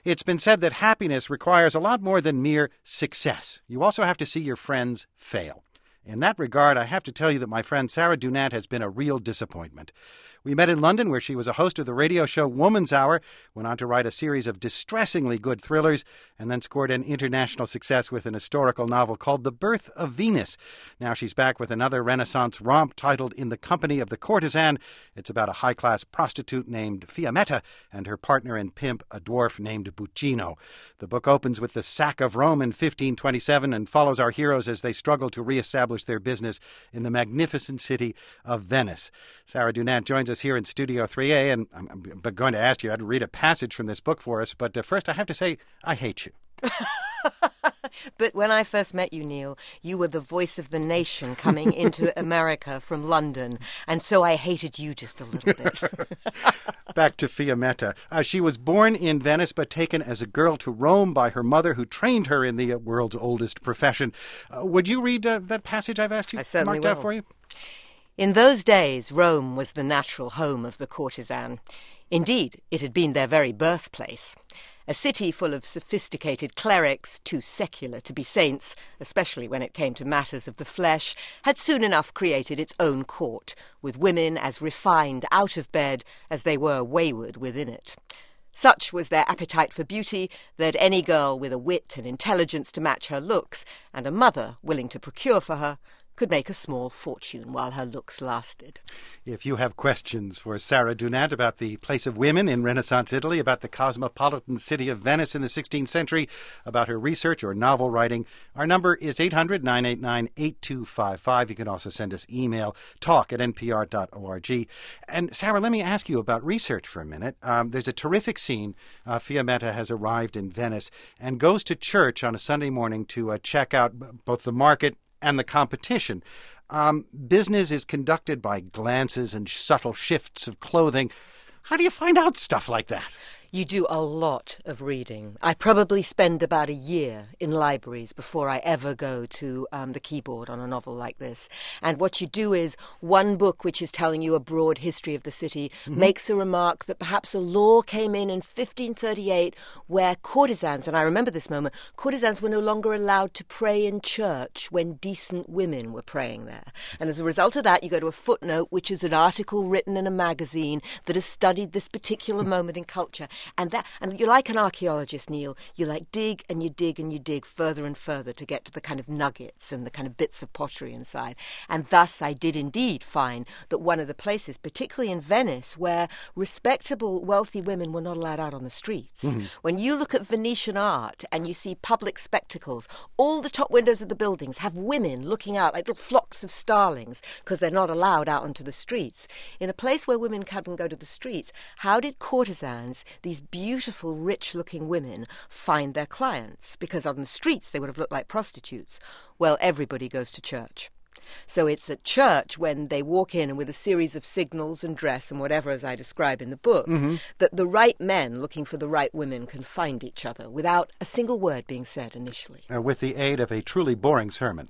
It's been said that happiness requires a lot more than mere success. You also have to see your friends fail. In that regard, I have to tell you that my friend Sarah Dunant has been a real disappointment. We met in London, where she was a host of the radio show Woman's Hour, went on to write a series of distressingly good thrillers, and then scored an international success with an historical novel called The Birth of Venus. Now she's back with another Renaissance romp titled In the Company of the Courtesan. It's about a high-class prostitute named Fiammetta and her partner and pimp, a dwarf named Buccino. The book opens with the sack of Rome in 1527 and follows our heroes as they struggle to reestablish their business in the magnificent city of Venice. Sarah Dunant joins us here in Studio 3A, and I'm going to ask you to read a passage from this book for us, but first I have to say, I hate you. But when I first met you, Neil, you were the voice of the nation coming into America from London, and so I hated you just a little bit. Back to Fiammetta. She was born in Venice, but taken as a girl to Rome by her mother, who trained her in the world's oldest profession. Would you read that passage I've asked you? I certainly marked will. out for you? In those days, Rome was the natural home of the courtesan. Indeed, it had been their very birthplace. A city full of sophisticated clerics, too secular to be saints, especially when it came to matters of the flesh, had soon enough created its own court, with women as refined out of bed as they were wayward within it. Such was their appetite for beauty that any girl with a wit and intelligence to match her looks, and a mother willing to procure for her, could make a small fortune while her looks lasted. If you have questions for Sarah Dunant about the place of women in Renaissance Italy, about the cosmopolitan city of Venice in the 16th century, about her research or novel writing, our number is 800-989-8255. You can also send us email, talk@npr.org. And Sarah, let me ask you about research for a minute. There's a terrific scene. Fiammetta has arrived in Venice and goes to church on a Sunday morning to check out both the market and the competition. Business is conducted by glances and subtle shifts of clothing. How do you find out stuff like that? You do a lot of reading. I probably spend about a year in libraries before I ever go to the keyboard on a novel like this. And what you do is one book, which is telling you a broad history of the city, makes a remark that perhaps a law came in 1538 where courtesans, and I remember this moment, courtesans were no longer allowed to pray in church when decent women were praying there. And as a result of that, you go to a footnote, which is an article written in a magazine that has studied this particular moment in culture. And you're like an archaeologist, Neil. You dig and you dig and you dig further and further to get to the kind of nuggets and the kind of bits of pottery inside. And thus I did indeed find that one of the places, particularly in Venice, where respectable, wealthy women were not allowed out on the streets. When you look at Venetian art and you see public spectacles, all the top windows of the buildings have women looking out like little flocks of starlings because they're not allowed out onto the streets. In a place where women couldn't go to the streets, how did courtesans, these beautiful, rich-looking women, find their clients? Because on the streets they would have looked like prostitutes. Well, everybody goes to church. So it's at church when they walk in and with a series of signals and dress and whatever, as I describe in the book, that the right men looking for the right women can find each other without a single word being said initially. With the aid of a truly boring sermon.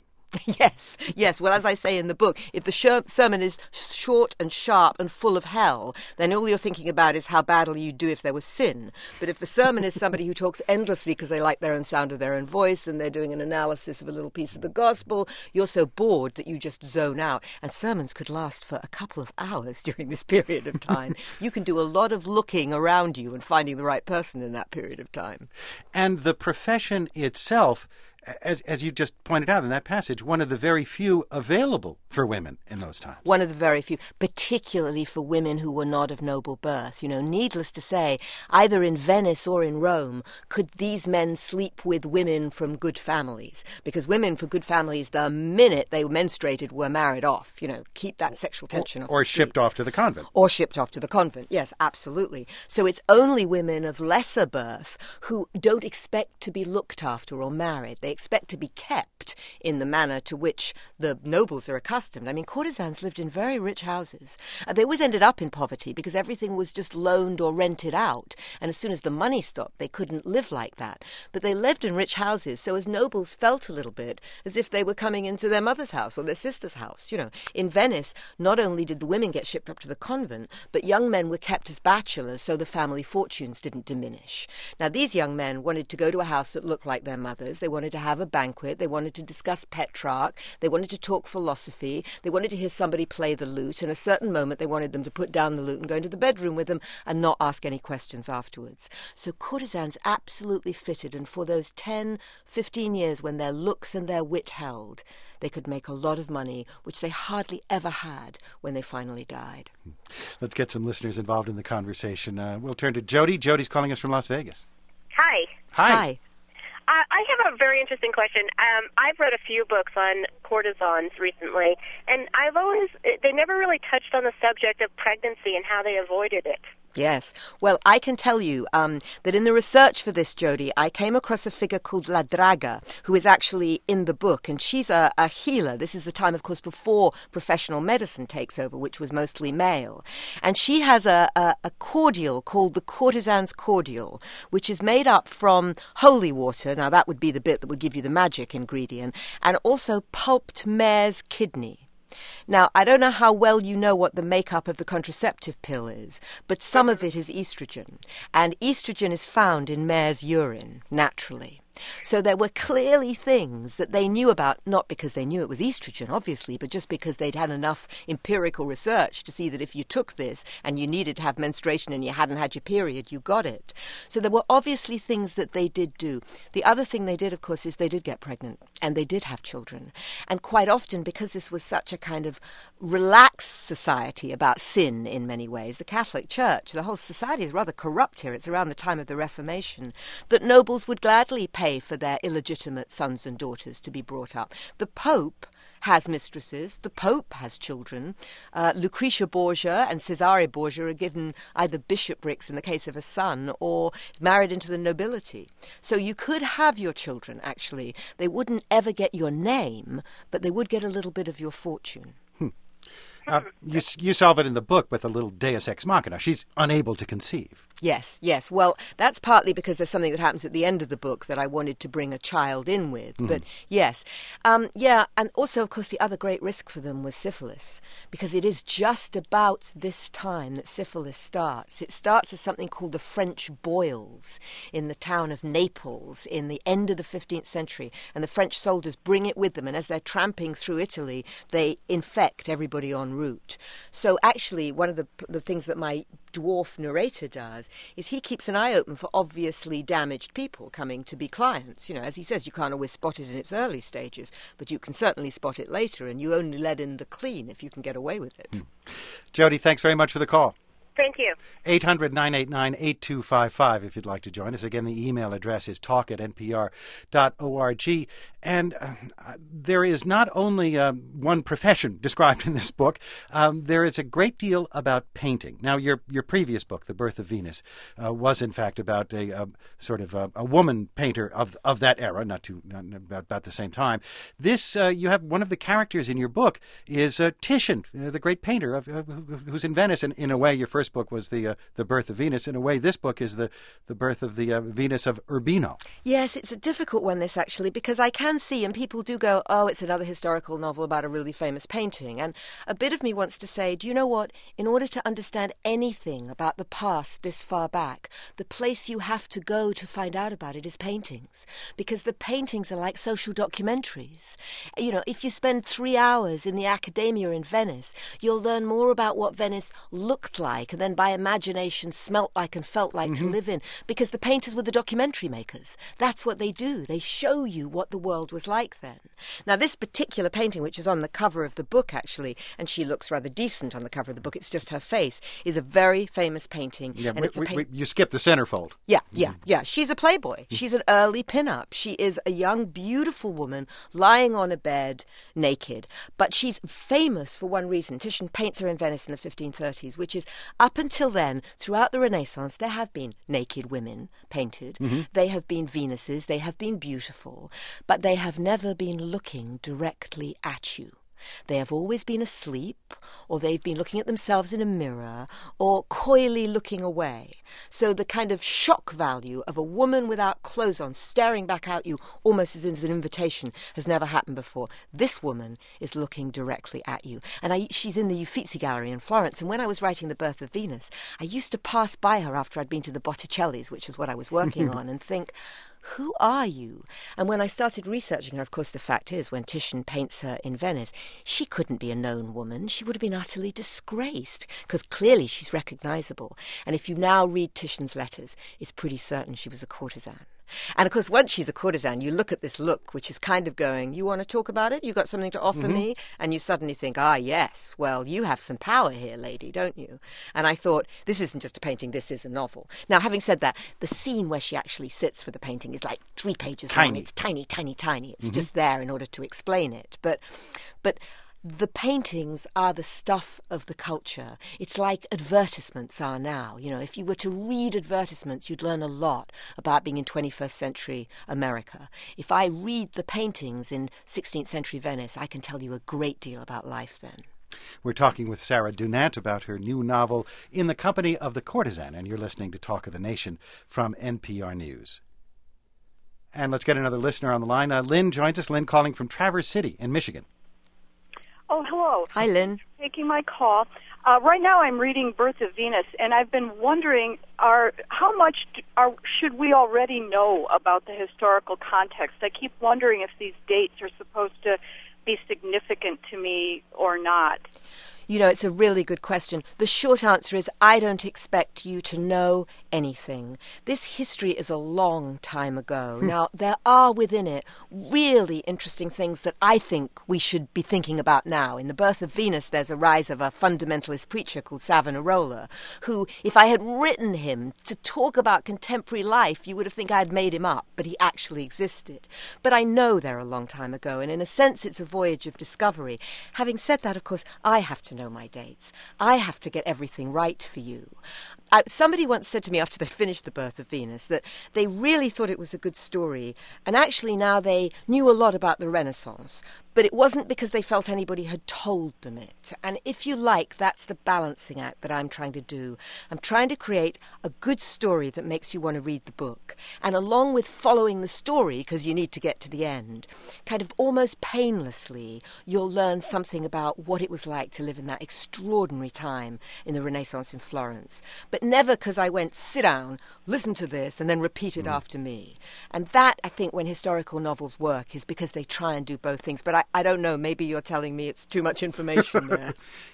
Yes. Well, as I say in the book, if the sermon is short and sharp and full of hell, then all you're thinking about is how badly you'd do if there was sin. But if the sermon is somebody who talks endlessly because they like their own sound of their own voice and they're doing an analysis of a little piece of the gospel, you're so bored that you just zone out. And sermons could last for a couple of hours during this period of time. You can do a lot of looking around you and finding the right person in that period of time. And the profession itself, as you just pointed out in that passage, one of the very few available for women in those times. One of the very few, particularly for women who were not of noble birth. Needless to say, either in Venice or in Rome, could these men sleep with women from good families? Because women from good families, the minute they menstruated, were married off. Keep that sexual tension off. Or shipped off to the convent. Or shipped off to the convent, yes, absolutely. So it's only women of lesser birth who don't expect to be looked after or married. They expect to be kept in the manner to which the nobles are accustomed. I mean, courtesans lived in very rich houses. They always ended up in poverty because everything was just loaned or rented out. And as soon as the money stopped, they couldn't live like that. But they lived in rich houses, so as nobles felt a little bit as if they were coming into their mother's house or their sister's house. You know, in Venice, not only did the women get shipped up to the convent, but young men were kept as bachelors so the family fortunes didn't diminish. Now, these young men wanted to go to a house that looked like their mother's. They wanted to have a banquet. They wanted to discuss Petrarch. They wanted to talk philosophy. They wanted to hear somebody play the lute. And at a certain moment, they wanted them to put down the lute and go into the bedroom with them and not ask any questions afterwards. So courtesans absolutely fitted. And for those 10, 15 years when their looks and their wit held, they could make a lot of money, which they hardly ever had when they finally died. Let's get some listeners involved in the conversation. We'll turn to Jody. Jody's calling us from Las Vegas. Hi. Hi. I have a very interesting question. I've read a few books on courtesans recently, and they never really touched on the subject of pregnancy and how they avoided it. Yes. Well, I can tell you that in the research for this, Jody, I came across a figure called La Draga, who is actually in the book, and she's a healer. This is the time, of course, before professional medicine takes over, which was mostly male. And she has a cordial called the Courtesan's Cordial, which is made up from holy water. Now, that would be the bit that would give you the magic ingredient, and also pulped mare's kidney. Now, I don't know how well you know what the makeup of the contraceptive pill is, but some of it is estrogen. And estrogen is found in mare's urine, naturally. So there were clearly things that they knew about, not because they knew it was estrogen, obviously, but just because they'd had enough empirical research to see that if you took this and you needed to have menstruation and you hadn't had your period, you got it. So there were obviously things that they did do. The other thing they did, of course, is they did get pregnant and they did have children. And quite often, because this was such a kind of relaxed society about sin in many ways, the Catholic Church, the whole society is rather corrupt here. It's around the time of the Reformation, that nobles would gladly pay for their illegitimate sons and daughters to be brought up. The Pope has mistresses. The Pope has children. Lucretia Borgia and Cesare Borgia are given either bishoprics in the case of a son or married into the nobility. So you could have your children, actually. They wouldn't ever get your name, but they would get a little bit of your fortune. You solve it in the book with a little deus ex machina. She's unable to conceive. Yes. Well, that's partly because there's something that happens at the end of the book that I wanted to bring a child in with. But yes. And also, of course, the other great risk for them was syphilis, because it is just about this time that syphilis starts. It starts as something called the French boils in the town of Naples in the end of the 15th century. And the French soldiers bring it with them. And as they're tramping through Italy, they infect everybody en route. So actually, one of the things that my dwarf narrator does is he keeps an eye open for obviously damaged people coming to be clients. You know, as he says, you can't always spot it in its early stages, but you can certainly spot it later, and you only let in the clean if you can get away with it. Jody, thanks very much for the call. Thank you. 800-989-8255 if you'd like to join us. Again, the email address is talk@npr.org. And there is not only one profession described in this book. There is a great deal about painting. Now, your previous book, The Birth of Venus, was in fact about a sort of a woman painter of that era, not about the same time. This, you have one of the characters in your book is Titian, the great painter who's in Venice. And in a way, your first book was the Birth of Venus. In a way, this book is the birth of the Venus of Urbino. Yes, it's a difficult one, this, actually, because I can see, and people do go, oh, it's another historical novel about a really famous painting. And a bit of me wants to say, do you know what? In order to understand anything about the past this far back, the place you have to go to find out about it is paintings. Because the paintings are like social documentaries. You know, if you spend 3 hours in the Accademia in Venice, you'll learn more about what Venice looked like and then by imagination smelt like and felt like to live in, because the painters were the documentary makers. That's what they do. They show you what the world was like then. Now, this particular painting, which is on the cover of the book, actually, and she looks rather decent on the cover of the book, it's just her face, is a very famous painting. Yeah, and you skipped the centerfold. Yeah. She's a playboy. She's an early pinup. She is a young, beautiful woman lying on a bed naked. But she's famous for one reason. Titian paints her in Venice in the 1530s, which is up until then, throughout the Renaissance, there have been naked women painted. They have been Venuses. They have been beautiful. But they have never been looking directly at you. They have always been asleep, or they've been looking at themselves in a mirror, or coyly looking away. So the kind of shock value of a woman without clothes on staring back at you almost as an invitation has never happened before. This woman is looking directly at you. And she's in the Uffizi Gallery in Florence. And when I was writing The Birth of Venus, I used to pass by her after I'd been to the Botticellis, which is what I was working on, and think, who are you? And when I started researching her, of course, the fact is, when Titian paints her in Venice, she couldn't be a known woman. She would have been utterly disgraced, because clearly she's recognizable. And if you now read Titian's letters, it's pretty certain she was a courtesan. And of course, once she's a courtesan, you look at this look, which is kind of going, you want to talk about it? You got something to offer me? And you suddenly think, yes, well, you have some power here, lady, don't you? And I thought, this isn't just a painting, this is a novel. Now, having said that, the scene where she actually sits for the painting is like 3 pages long. It's tiny, tiny, tiny. It's just there in order to explain it. But the paintings are the stuff of the culture. It's like advertisements are now. You know, if you were to read advertisements, you'd learn a lot about being in 21st century America. If I read the paintings in 16th century Venice, I can tell you a great deal about life then. We're talking with Sarah Dunant about her new novel, In the Company of the Courtesan, and you're listening to Talk of the Nation from NPR News. And let's get another listener on the line. Lynn joins us. Lynn calling from Traverse City in Michigan. Oh, hello. Hi, Lynn. Taking my call. Right now I'm reading Birth of Venus, and I've been wondering, how much should we already know about the historical context? I keep wondering if these dates are supposed to be significant to me or not. You know, it's a really good question. The short answer is I don't expect you to know anything. This history is a long time ago. Now, there are within it really interesting things that I think we should be thinking about now. In The Birth of Venus, there's a rise of a fundamentalist preacher called Savonarola, who, if I had written him to talk about contemporary life, you would have think I had made him up, but he actually existed. But I know they're a long time ago, and in a sense it's a voyage of discovery. Having said that, of course, I have to know my dates. I have to get everything right for you. Somebody once said to me after they finished The Birth of Venus that they really thought it was a good story, and actually now they knew a lot about the Renaissance, but it wasn't because they felt anybody had told them it. And if you like, that's the balancing act that I'm trying to do. I'm trying to create a good story that makes you want to read the book. And along with following the story, because you need to get to the end, kind of almost painlessly, you'll learn something about what it was like to live in that extraordinary time in the Renaissance in Florence. But never because I went, sit down, listen to this, and then repeat it after me. And that, I think, when historical novels work, is because they try and do both things. But I don't know, maybe you're telling me it's too much information there.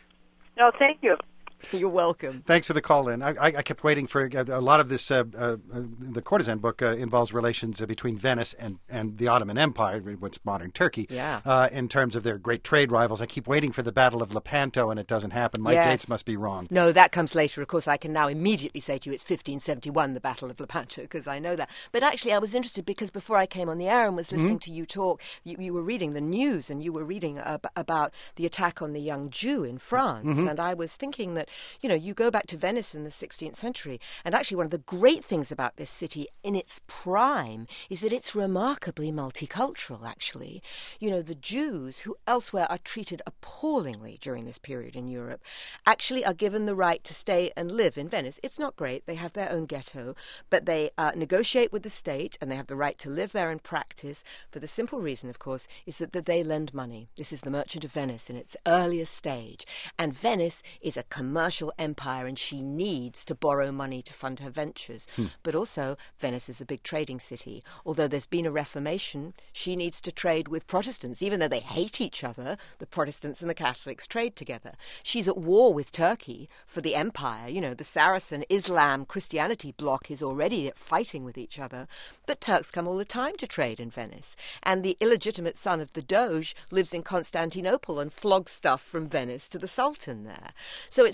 No, thank you. You're welcome. Thanks for the call, Lynn. I kept waiting for a lot of this. The Courtesan book involves relations between Venice and the Ottoman Empire, what's modern Turkey, in terms of their great trade rivals. I keep waiting for the Battle of Lepanto, and it doesn't happen. My dates must be wrong. No, that comes later. Of course, I can now immediately say to you it's 1571, the Battle of Lepanto, because I know that. But actually, I was interested because before I came on the air and was listening to you talk, you were reading the news, and you were reading about the attack on the young Jew in France. And I was thinking that, you know, you go back to Venice in the 16th century, and actually one of the great things about this city in its prime is that it's remarkably multicultural, actually. You know, the Jews, who elsewhere are treated appallingly during this period in Europe, actually are given the right to stay and live in Venice. It's not great. They have their own ghetto, but they negotiate with the state, and they have the right to live there and practice for the simple reason, of course, is that they lend money. This is the Merchant of Venice in its earliest stage, and Venice is a commercial empire, and she needs to borrow money to fund her ventures. But also, Venice is a big trading city. Although there's been a Reformation, she needs to trade with Protestants. Even though they hate each other, the Protestants and the Catholics trade together. She's at war with Turkey for the empire. You know, the Saracen, Islam, Christianity bloc is already fighting with each other. But Turks come all the time to trade in Venice. And the illegitimate son of the Doge lives in Constantinople and flogs stuff from Venice to the Sultan there. So it's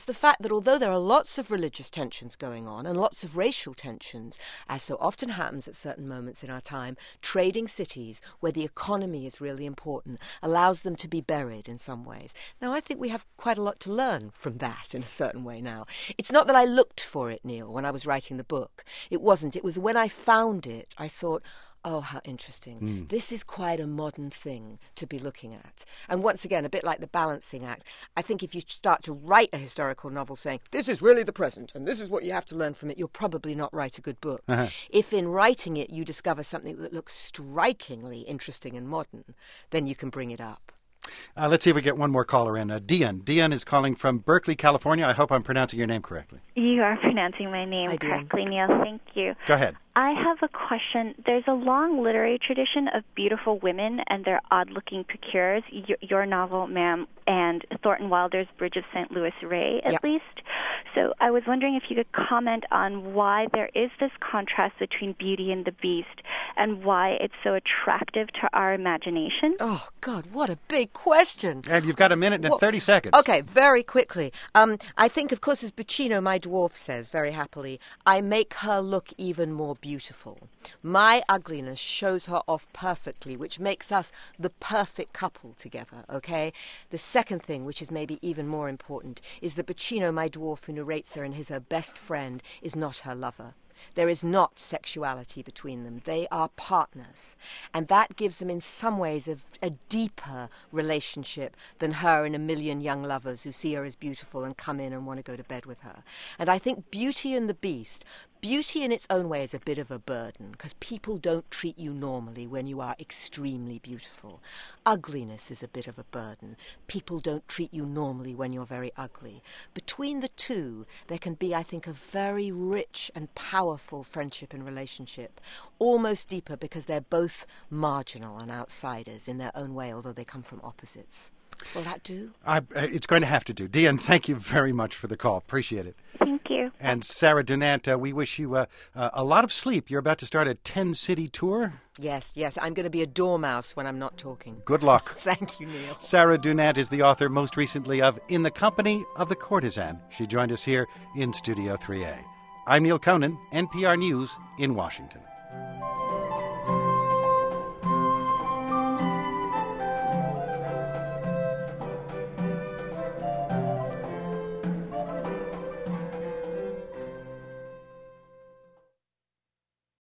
the fact that although there are lots of religious tensions going on and lots of racial tensions, as so often happens at certain moments in our time, trading cities where the economy is really important allows them to be buried in some ways. Now, I think we have quite a lot to learn from that in a certain way now. It's not that I looked for it, Neil, when I was writing the book. It wasn't. It was when I found it, I thought, oh, how interesting. This is quite a modern thing to be looking at. And once again, a bit like the balancing act, I think if you start to write a historical novel saying, this is really the present and this is what you have to learn from it, you'll probably not write a good book. If in writing it you discover something that looks strikingly interesting and modern, then you can bring it up. Let's see if we get one more caller in. Dian. Dian is calling from Berkeley, California. I hope I'm pronouncing your name correctly. You are pronouncing my name correctly, Neil. Thank you. Go ahead. I have a question. There's a long literary tradition of beautiful women and their odd-looking procures. Your novel, ma'am, and Thornton Wilder's Bridge of St. Louis Ray, at least. So I was wondering if you could comment on why there is this contrast between Beauty and the Beast and why it's so attractive to our imagination. Oh, God, what a big question. And you've got a minute and 30 seconds. Okay, very quickly. I think, of course, as Buccino, my dwarf, says very happily, I make her look even more beautiful. My ugliness shows her off perfectly, which makes us the perfect couple together, okay? The second thing, which is maybe even more important, is that Buccino, my dwarf, who narrates her and is her best friend, is not her lover. There is not sexuality between them. They are partners. And that gives them in some ways a deeper relationship than her and a million young lovers who see her as beautiful and come in and want to go to bed with her. And I think Beauty and the Beast, beauty in its own way is a bit of a burden because people don't treat you normally when you are extremely beautiful. Ugliness is a bit of a burden. People don't treat you normally when you're very ugly. Between the two, there can be, I think, a very rich and powerful friendship and relationship, almost deeper because they're both marginal and outsiders in their own way, although they come from opposites. Will that do? It's going to have to do. Dian, thank you very much for the call. Appreciate it. Thank you. And Sarah Dunant, we wish you a lot of sleep. You're about to start a 10-city tour. Yes. I'm going to be a dormouse when I'm not talking. Good luck. Thank you, Neil. Sarah Dunant is the author most recently of In the Company of the Courtesan. She joined us here in Studio 3A. I'm Neil Conan, NPR News in Washington.